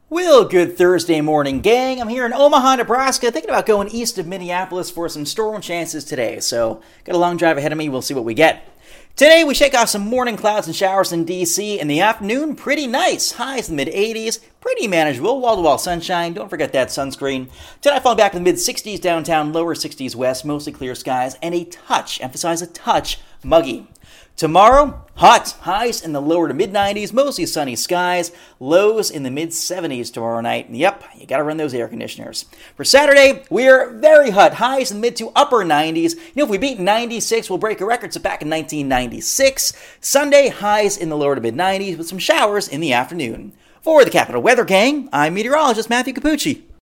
Well, good Thursday morning, gang. I'm here in Omaha, Nebraska, thinking about going east of Minneapolis for some storm chances today. So, got a long drive ahead of me. We'll see what we get. Today, we shake off some morning clouds and showers in D.C. In the afternoon, pretty nice. Highs in the mid-80s, pretty manageable. Wall-to-wall sunshine. Don't forget that sunscreen. Tonight, falling back to the mid-60s downtown, lower 60s west, mostly clear skies, and a touch, emphasize a touch, muggy. Tomorrow, hot. Highs in the lower to mid-90s, mostly sunny skies. Lows in the mid-70s tomorrow night. And yep, you gotta run those air conditioners. For Saturday, we're very hot. Highs in the mid to upper 90s. If we beat 96, we'll break a record set back in 1996. Sunday, highs in the lower to mid-90s with some showers in the afternoon. For the Capital Weather Gang, I'm meteorologist Matthew Capucci.